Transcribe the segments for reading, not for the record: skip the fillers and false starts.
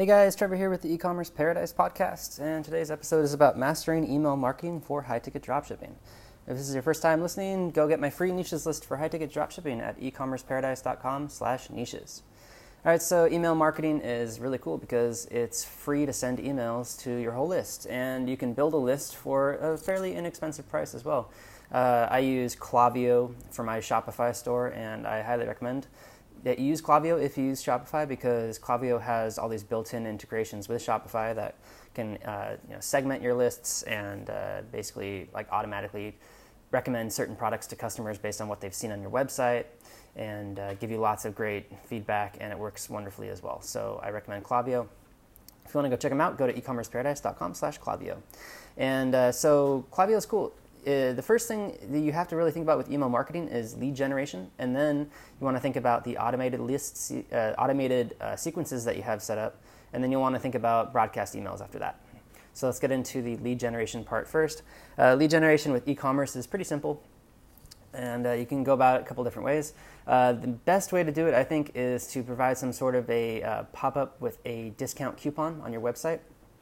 Hey guys, Trevor here with the E-commerce Paradise podcast, and today's episode is about mastering email marketing for high-ticket dropshipping. If this is your first time listening, go get my free niches list for high-ticket dropshipping at ecommerceparadise.com/niches. All right, so email marketing is really cool because it's free to send emails to your whole list, and you can build a list for a fairly inexpensive price as well. I use Klaviyo for my Shopify store, and I highly recommend that you use Klaviyo if you use Shopify, because Klaviyo has all these built-in integrations with Shopify that can segment your lists and basically automatically recommend certain products to customers based on what they've seen on your website, and give you lots of great feedback, and it works wonderfully as well. So I recommend Klaviyo. If you want to go check them out, go to ecommerceparadise.com/Klaviyo. And so Klaviyo is cool. The first thing that you have to really think about with email marketing is lead generation, and then you want to think about the automated lists, sequences that you have set up, and then you'll want to think about broadcast emails after that. So let's get into the lead generation part first. Lead generation with e-commerce is pretty simple, and you can go about it a couple different ways. The best way to do it, I think, is to provide some sort of a pop-up with a discount coupon on your website.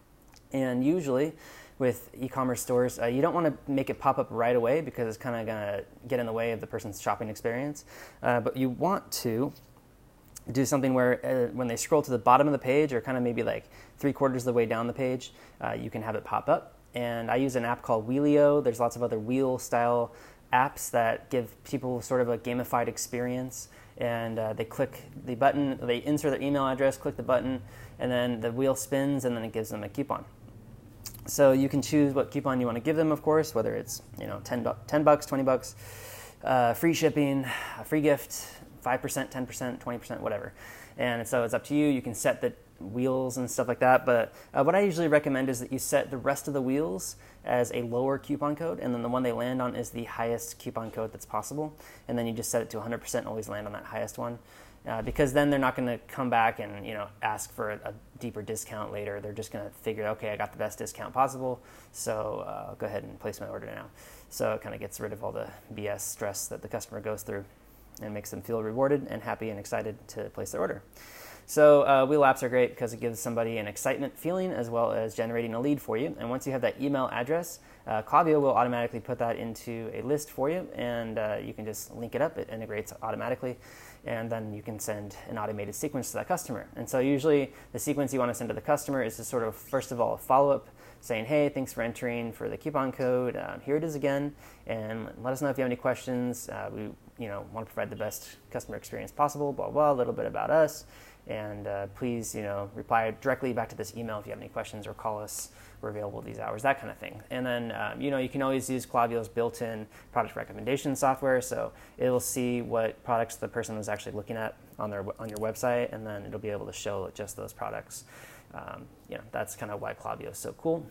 And usually with e-commerce stores, you don't want to make it pop up right away because it's kind of going to get in the way of the person's shopping experience. But you want to do something where when they scroll to the bottom of the page, or kind of maybe like 3/4 of the way down the page, you can have it pop up. And I use an app called Wheelio. There's lots of other wheel style apps that give people sort of a gamified experience. And they click the button, they insert their email address, click the button, and then the wheel spins, and then it gives them a coupon. So you can choose what coupon you want to give them, of course, whether it's $10, $20, free shipping, a free gift, 5%, 10%, 20%, whatever. And so it's up to you. You can set the wheels and stuff like that. But what I usually recommend is that you set the rest of the wheels as a lower coupon code, and then the one they land on is the highest coupon code that's possible. And then you just set it to 100%, always land on that highest one. Because then they're not going to come back and ask for a deeper discount later. They're just going to figure, okay, I got the best discount possible, so I'll go ahead and place my order now. So it kind of gets rid of all the BS stress that the customer goes through and makes them feel rewarded and happy and excited to place their order. So wheel apps are great because it gives somebody an excitement feeling as well as generating a lead for you. And once you have that email address, Klaviyo will automatically put that into a list for you, and you can just link it up. It integrates automatically, and then you can send an automated sequence to that customer. And so usually the sequence you want to send to the customer is to sort of, first of all, a follow-up saying, hey, thanks for entering for the coupon code. Here it is again, and let us know if you have any questions. We want to provide the best customer experience possible, blah, blah, a little bit about us. And please, reply directly back to this email if you have any questions, or call us. We're available these hours, that kind of thing. And then, you can always use Klaviyo's built-in product recommendation software. So it'll see what products the person was actually looking at on your website, and then it'll be able to show just those products. That's kind of why Klaviyo is so cool.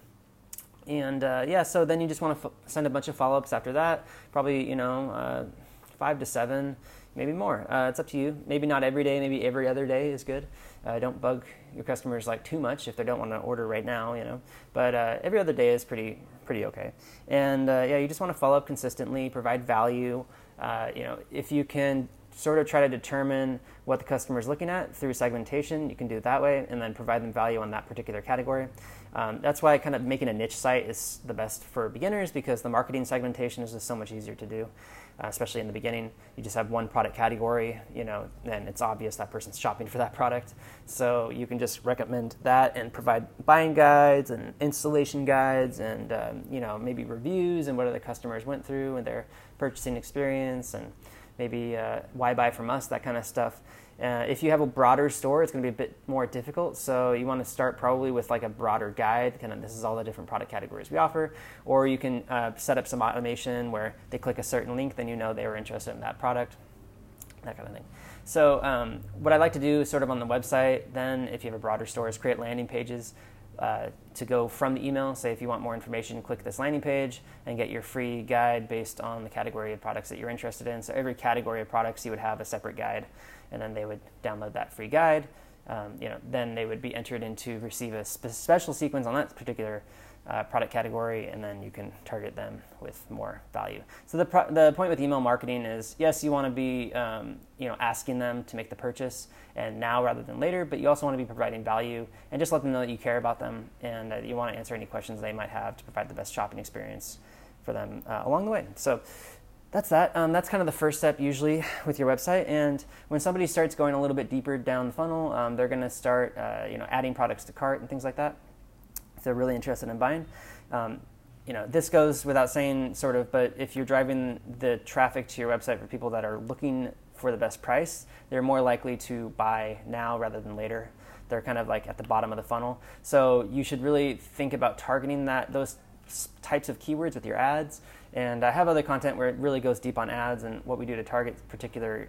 And so then you just want to send a bunch of follow-ups after that. Probably 5 to 7. Maybe more. It's up to you. Maybe not every day. Maybe every other day is good. Don't bug your customers too much if they don't want to order right now. But every other day is pretty okay. And you just want to follow up consistently, provide value. If you can sort of try to determine what the customer is looking at through segmentation, you can do it that way, and then provide them value on that particular category. That's why kind of making a niche site is the best for beginners, because the marketing segmentation is just so much easier to do. Especially in the beginning, you just have one product category, and it's obvious that person's shopping for that product. So you can just recommend that and provide buying guides and installation guides and, maybe reviews and what other customers went through and their purchasing experience, and maybe why buy from us, that kind of stuff. If you have a broader store, it's going to be a bit more difficult. So you want to start probably with a broader guide. Kind of, this is all the different product categories we offer. Or you can set up some automation where they click a certain link, then they were interested in that product, that kind of thing. So what I like to do sort of on the website, then if you have a broader store, is create landing pages to go from the email. Say if you want more information, click this landing page and get your free guide based on the category of products that you're interested in. So every category of products, you would have a separate guide, and then they would download that free guide. Then they would be entered in to receive a special sequence on that particular product category, and then you can target them with more value. So the point with email marketing is, yes, you want to be asking them to make the purchase and now rather than later, but you also want to be providing value and just let them know that you care about them and that you want to answer any questions they might have to provide the best shopping experience for them along the way. So that's that. That's kind of the first step usually with your website. And when somebody starts going a little bit deeper down the funnel, they're going to start adding products to cart and things like that. If they're really interested in buying. This goes without saying sort of, but if you're driving the traffic to your website for people that are looking for the best price, they're more likely to buy now rather than later. They're kind of like at the bottom of the funnel. So you should really think about targeting those types of keywords with your ads. And I have other content where it really goes deep on ads and what we do to target particular,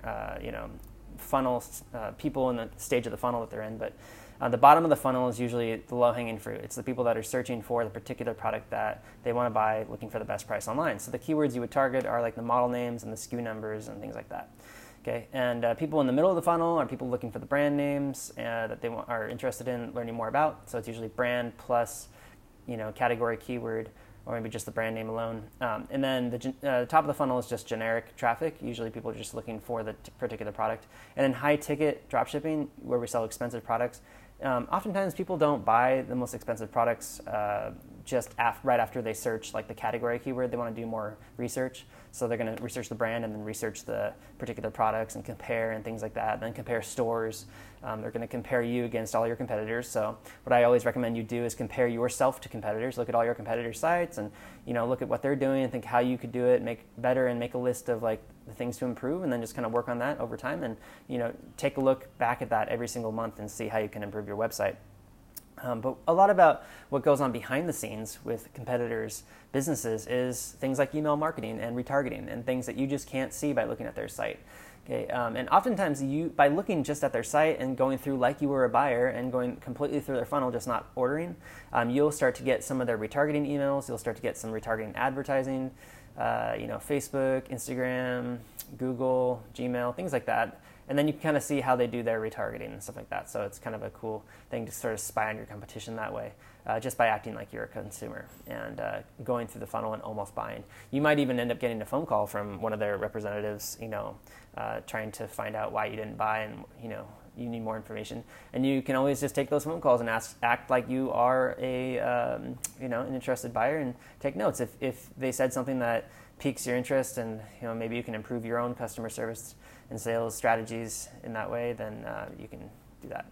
funnels, people in the stage of the funnel that they're in. But the bottom of the funnel is usually the low-hanging fruit. It's the people that are searching for the particular product that they want to buy, looking for the best price online. So the keywords you would target are like the model names and the SKU numbers and things like that. Okay, and people in the middle of the funnel are people looking for the brand names that they are interested in learning more about. So it's usually brand plus, category keyword, or maybe just the brand name alone. And then the top of the funnel is just generic traffic. Usually people are just looking for the particular product. And then high ticket dropshipping, where we sell expensive products. Oftentimes people don't buy the most expensive products just right after they search like the category keyword. They want to do more research. So they're going to research the brand and then research the particular products and compare and things like that. And then compare stores. They're going to compare you against all your competitors. So what I always recommend you do is compare yourself to competitors. Look at all your competitors' sites and look at what they're doing and think how you could do it, make better, and make a list of like the things to improve, and then just kind of work on that over time. And take a look back at that every single month and see how you can improve your website. But a lot about what goes on behind the scenes with competitors' businesses is things like email marketing and retargeting and things that you just can't see by looking at their site. Okay, and oftentimes by looking just at their site and going through like you were a buyer and going completely through their funnel, just not ordering, you'll start to get some of their retargeting emails. You'll start to get some retargeting advertising, Facebook, Instagram, Google, Gmail, things like that. And then you can kind of see how they do their retargeting and stuff like that. So it's kind of a cool thing to sort of spy on your competition that way, just by acting like you're a consumer and going through the funnel and almost buying. You might even end up getting a phone call from one of their representatives, trying to find out why you didn't buy and, you need more information. And you can always just take those phone calls and act like you are an interested buyer and take notes. If they said something that piques your interest and, maybe you can improve your own customer service and sales strategies in that way, then you can do that.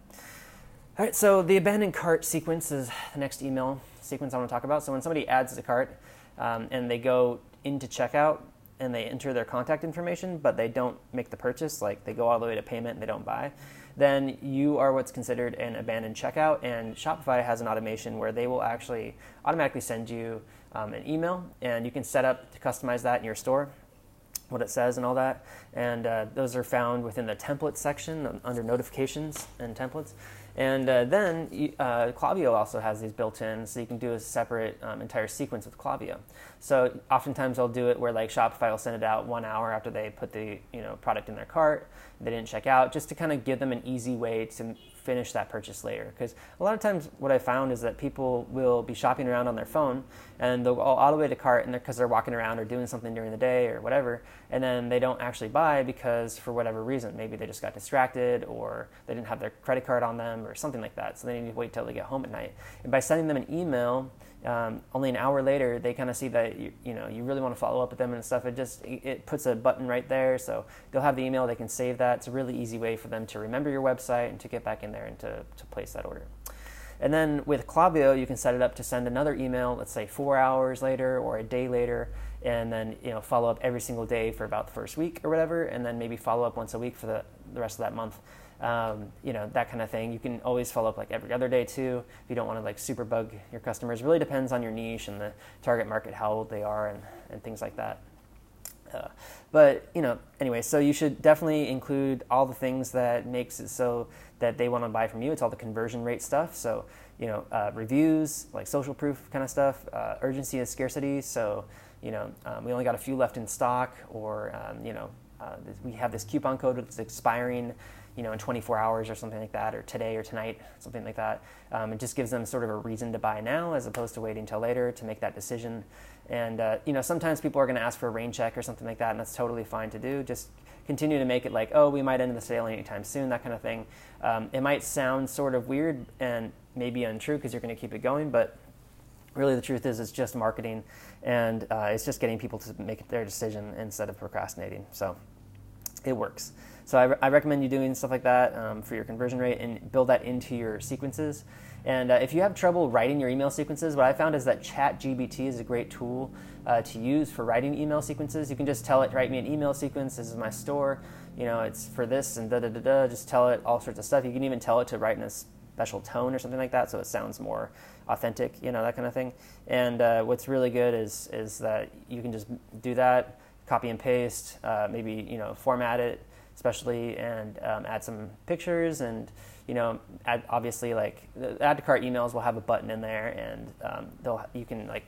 All right, so the abandoned cart sequence is the next email sequence I want to talk about. So when somebody adds to cart and they go into checkout and they enter their contact information, but they don't make the purchase, like they go all the way to payment and they don't buy, then you are what's considered an abandoned checkout. And Shopify has an automation where they will actually automatically send you an email, and you can set up to customize that in your store, what it says and all that. And those are found within the templates section under notifications and templates. And then Klaviyo also has these built in, so you can do a separate entire sequence with Klaviyo. So oftentimes I'll do it where like Shopify will send it out 1 hour after they put the product in their cart, they didn't check out, just to kind of give them an easy way to finish that purchase later. Because a lot of times what I found is that people will be shopping around on their phone and they'll go all the way to cart and because they're walking around or doing something during the day or whatever, and then they don't actually buy because for whatever reason, maybe they just got distracted or they didn't have their credit card on them or something like that. So they need to wait till they get home at night. And by sending them an email, only an hour later, they kind of see that you really want to follow up with them and stuff. It puts a button right there, so they'll have the email. They can save that. It's a really easy way for them to remember your website and to get back in there and to place that order. And then with Klaviyo, you can set it up to send another email, let's say 4 hours later or a day later, and then follow up every single day for about the first week or whatever, and then maybe follow up once a week for the rest of that month. That kind of thing. You can always follow up like every other day too if you don't want to like super bug your customers. It really depends on your niche and the target market, how old they are and things like that. Anyway, so you should definitely include all the things that makes it so that they want to buy from you. It's all the conversion rate stuff. So, reviews, like social proof kind of stuff, urgency and scarcity. So, we only got a few left in stock, or, we have this coupon code that's expiring in 24 hours or something like that, or today or tonight, something like that. It just gives them sort of a reason to buy now as opposed to waiting till later to make that decision. And sometimes people are going to ask for a rain check or something like that, and that's totally fine to do. Just continue to make it like, oh, we might end the sale anytime soon, that kind of thing. It might sound sort of weird and maybe untrue because you're going to keep it going, but really the truth is it's just marketing, and it's just getting people to make their decision instead of procrastinating. So it works. So I recommend you doing stuff like that for your conversion rate, and build that into your sequences. And if you have trouble writing your email sequences, what I found is that ChatGPT is a great tool to use for writing email sequences. You can just tell it, write me an email sequence, this is my store, it's for this and da-da-da-da, just tell it all sorts of stuff. You can even tell it to write in a special tone or something like that so it sounds more authentic, that kind of thing. And what's really good is that you can just do that, copy and paste, maybe, format it, especially, and add some pictures, and add, obviously, like the add to cart emails will have a button in there, and you can like,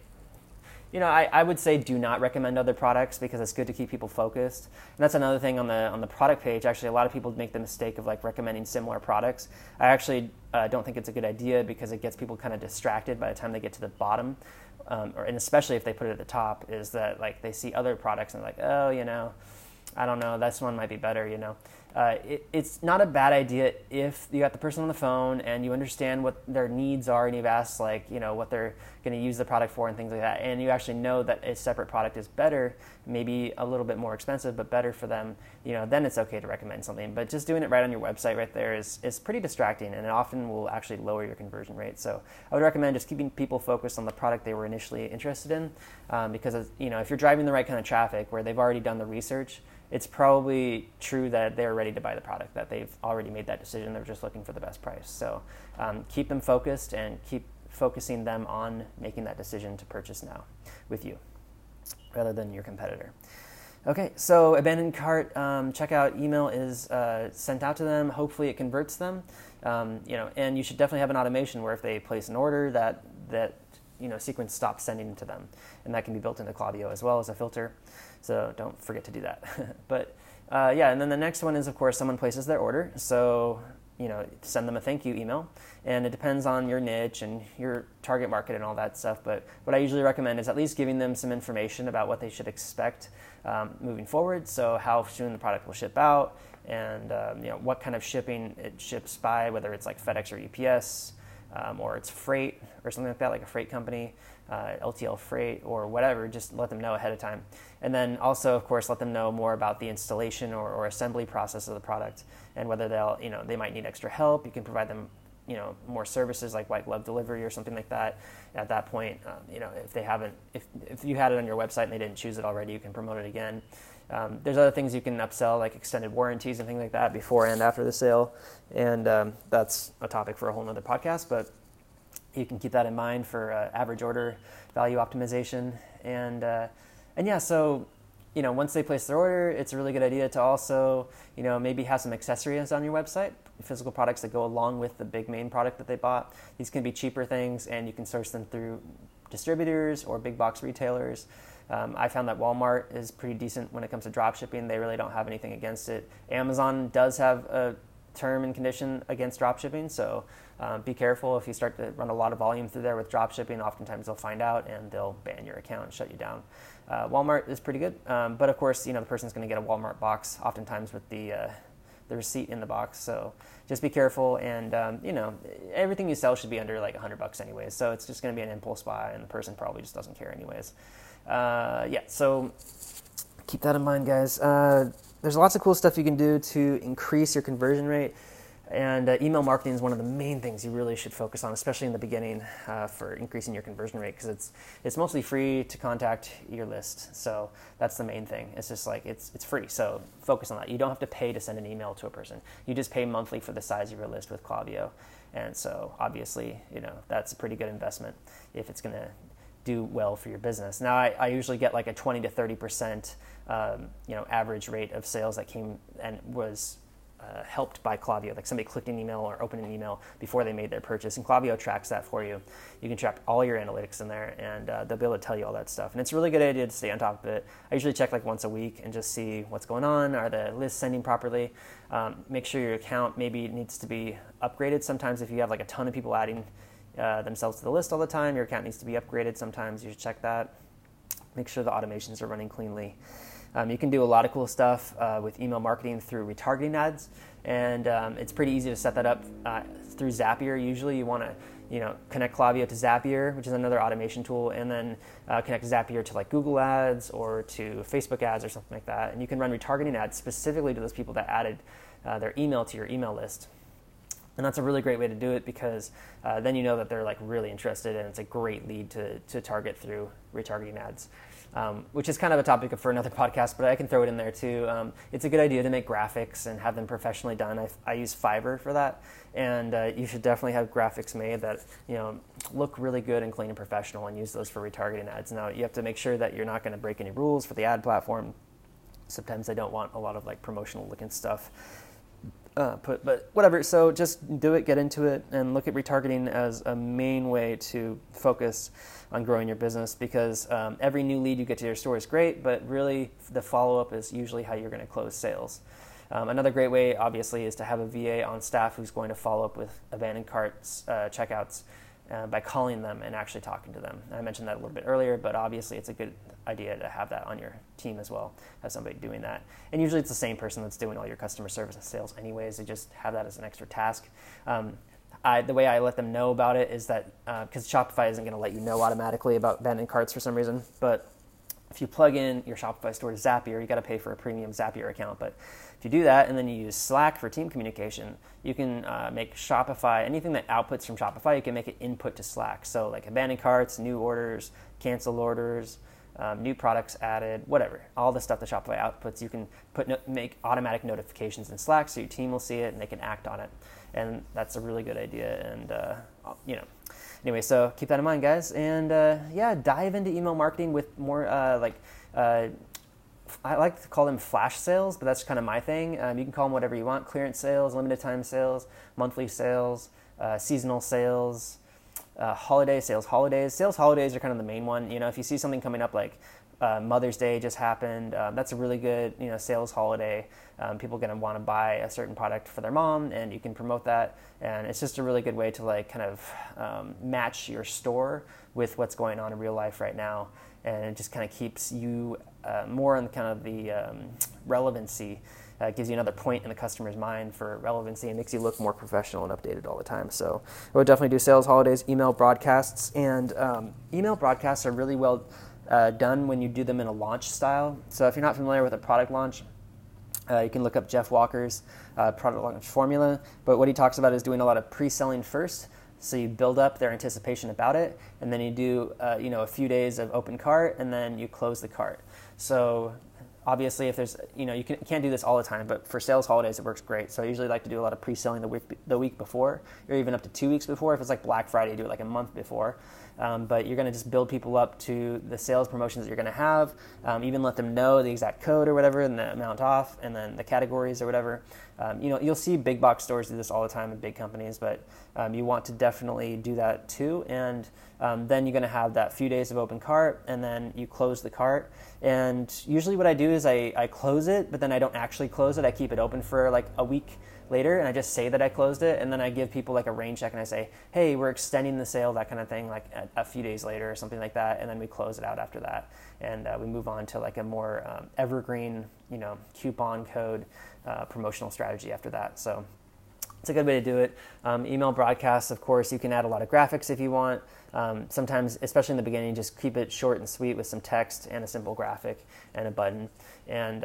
I would say do not recommend other products because it's good to keep people focused. And that's another thing on the product page. Actually, a lot of people make the mistake of like recommending similar products. I actually don't think it's a good idea because it gets people kind of distracted by the time they get to the bottom, and especially if they put it at the top, is that like they see other products and they're like, oh, I don't know, this one might be better, It's not a bad idea if you got the person on the phone and you understand what their needs are, and you've asked what they're going to use the product for and things like that, and you actually know that a separate product is better, maybe a little bit more expensive, but better for them, then it's okay to recommend something. But just doing it right on your website right there is pretty distracting, and it often will actually lower your conversion rate. So I would recommend just keeping people focused on the product they were initially interested in, because if you're driving the right kind of traffic where they've already done the research, it's probably true that they're ready to buy the product, that they've already made that decision. They're just looking for the best price. So keep them focused and keep focusing them on making that decision to purchase now with you rather than your competitor. Okay, so abandoned cart checkout email is sent out to them. Hopefully it converts them. And you should definitely have an automation where if they place an order that Sequence stops sending to them. And that can be built into Klaviyo as well as a filter. So don't forget to do that. But and then the next one is, of course, someone places their order. So, send them a thank you email. And it depends on your niche and your target market and all that stuff. But what I usually recommend is at least giving them some information about what they should expect moving forward. So how soon the product will ship out, and what kind of shipping it ships by, whether it's like FedEx or UPS, or it's freight or something like that, like a freight company, LTL freight or whatever. Just let them know ahead of time. And then also, of course, let them know more about the installation or assembly process of the product, and whether they might need extra help. You can provide them more services like white glove delivery or something like that. At that point, if you had it on your website and they didn't choose it already, you can promote it again. There's other things you can upsell, like extended warranties and things like that before and after the sale. And that's a topic for a whole nother podcast, but you can keep that in mind for average order value optimization. So once they place their order, it's a really good idea to also, maybe have some accessories on your website, physical products that go along with the big main product that they bought. These can be cheaper things, and you can source them through distributors or big box retailers. I found that Walmart is pretty decent when it comes to drop shipping. They really don't have anything against it. Amazon does have a term and condition against drop shipping, so be careful if you start to run a lot of volume through there with drop shipping. Oftentimes they'll find out and they'll ban your account and shut you down. Walmart is pretty good, but of course, the person's going to get a Walmart box oftentimes with the receipt in the box. So just be careful, and everything you sell should be under like $100 anyways. So it's just going to be an impulse buy, and the person probably just doesn't care anyways. So keep that in mind, guys. There's lots of cool stuff you can do to increase your conversion rate, and email marketing is one of the main things you really should focus on, especially in the beginning, for increasing your conversion rate, because it's mostly free to contact your list. So that's the main thing. It's just like it's free, so focus on that. You don't have to pay to send an email to a person. You just pay monthly for the size of your list with Klaviyo, and so obviously that's a pretty good investment if it's going to do well for your business. Now, I usually get like a 20 to 30% average rate of sales that came and was helped by Klaviyo, like somebody clicked an email or opened an email before they made their purchase, and Klaviyo tracks that for you. You can track all your analytics in there, and they'll be able to tell you all that stuff. And it's a really good idea to stay on top of it. I usually check like once a week and just see what's going on. Are the lists sending properly? Make sure your account maybe needs to be upgraded. Sometimes if you have like a ton of people adding themselves to the list all the time, your account needs to be upgraded. Sometimes you should check that. Make sure the automations are running cleanly. You can do a lot of cool stuff with email marketing through retargeting ads, and it's pretty easy to set that up through Zapier. Usually you want to connect Klaviyo to Zapier, which is another automation tool, and then connect Zapier to like Google ads or to Facebook ads or something like that. And you can run retargeting ads specifically to those people that added their email to your email list. And that's a really great way to do it, because then you know that they're like really interested, and it's a great lead to target through retargeting ads, which is kind of a topic for another podcast, but I can throw it in there too. It's a good idea to make graphics and have them professionally done. I use Fiverr for that, and you should definitely have graphics made that look really good and clean and professional, and use those for retargeting ads. Now you have to make sure that you're not going to break any rules for the ad platform. Sometimes they don't want a lot of like promotional looking stuff. But whatever, so just do it, get into it, and look at retargeting as a main way to focus on growing your business, because every new lead you get to your store is great, but really the follow-up is usually how you're going to close sales. Another great way, obviously, is to have a VA on staff who's going to follow up with abandoned carts, checkouts, by calling them and actually talking to them. I mentioned that a little bit earlier, but obviously it's a good idea to have that on your team as well, have somebody doing that. And usually it's the same person that's doing all your customer service and sales anyways. They just have that as an extra task. The way I let them know about it is that, because Shopify isn't going to let you know automatically about abandoned carts for some reason, but if you plug in your Shopify store to Zapier, you got to pay for a premium Zapier account. But if you do that and then you use Slack for team communication, you can make Shopify, anything that outputs from Shopify, you can make it input to Slack. So like abandoned carts, new orders, canceled orders, new products added, whatever. All the stuff that Shopify outputs, you can make automatic notifications in Slack, so your team will see it and they can act on it. And that's a really good idea. And anyway, so keep that in mind, guys. And dive into email marketing with more I like to call them flash sales, but that's kind of my thing. You can call them whatever you want: clearance sales, limited time sales, monthly sales, seasonal sales, holiday sales. Sales holidays are kind of the main one. If you see something coming up like Mother's Day just happened, that's a really good sales holiday. People are going to want to buy a certain product for their mom, and you can promote that. And it's just a really good way to like kind of match your store with what's going on in real life right now. And it just kind of keeps you more on kind of the relevancy. It gives you another point in the customer's mind for relevancy, and makes you look more professional and updated all the time. So I would definitely do sales holidays, email broadcasts, and email broadcasts are really well done when you do them in a launch style. So if you're not familiar with a product launch, you can look up Jeff Walker's product launch formula. But what he talks about is doing a lot of pre-selling first. So you build up their anticipation about it, and then you do a few days of open cart, and then you close the cart. So obviously, if there's you can't do this all the time, but for sales holidays it works great. So I usually like to do a lot of pre-selling the week before, or even up to 2 weeks before. If it's like Black Friday, do it like a month before. But you're going to just build people up to the sales promotions that you're going to have. Even let them know the exact code or whatever, and the amount off, and then the categories or whatever. You'll see big box stores do this all the time in big companies, but you want to definitely do that too. And then you're going to have that few days of open cart, and then you close the cart. And usually what I do is I close it, but then I don't actually close it. I keep it open for like a week later, and I just say that I closed it, and then I give people like a rain check, and I say, hey, we're extending the sale, that kind of thing, like a few days later or something like that, and then we close it out after that, and we move on to like a more evergreen, coupon code promotional strategy after that. So it's a good way to do it. Email broadcasts, of course, you can add a lot of graphics if you want. Sometimes, especially in the beginning, just keep it short and sweet with some text and a simple graphic and a button, and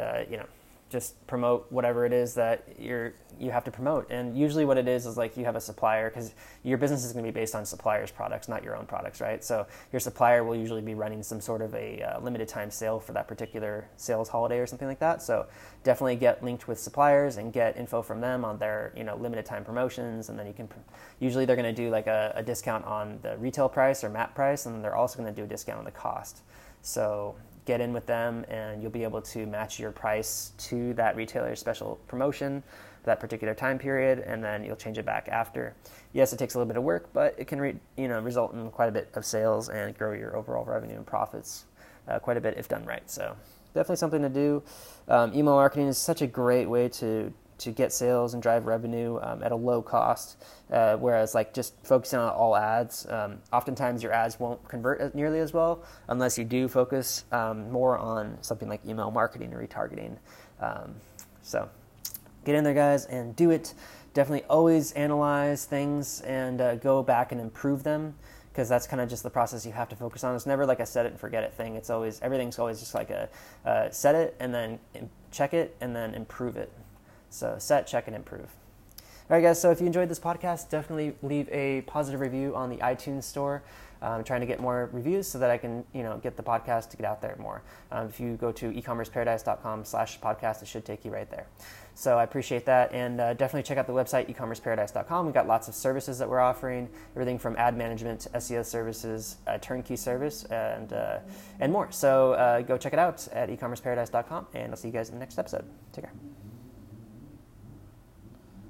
just promote whatever it is that you have to promote. And usually what it is like you have a supplier, because your business is going to be based on suppliers' products, not your own products, right? So your supplier will usually be running some sort of a limited time sale for that particular sales holiday or something like that. So definitely get linked with suppliers and get info from them on their limited time promotions, and then you can usually they're going to do like a discount on the retail price or MAP price, and they're also going to do a discount on the cost. So get in with them, and you'll be able to match your price to that retailer's special promotion. that particular time period, and then you'll change it back after. Yes, it takes a little bit of work, but it can result in quite a bit of sales and grow your overall revenue and profits quite a bit if done right. So definitely something to do. Email marketing is such a great way to get sales and drive revenue at a low cost, whereas like just focusing on all ads, oftentimes your ads won't convert nearly as well unless you do focus more on something like email marketing or retargeting. So get in there, guys, and do it. Definitely always analyze things and go back and improve them, because that's kind of just the process you have to focus on. It's never like a set it and forget it thing. Everything's always just like a set it and then check it and then improve it. So set, check, and improve. All right, guys, so if you enjoyed this podcast, definitely leave a positive review on the iTunes store. I'm trying to get more reviews so that I can, get the podcast to get out there more. If you go to ecommerceparadise.com/podcast, it should take you right there. So I appreciate that, and definitely check out the website, ecommerceparadise.com. We've got lots of services that we're offering, everything from ad management to SEO services, turnkey service, and more. So go check it out at ecommerceparadise.com, and I'll see you guys in the next episode. Take care.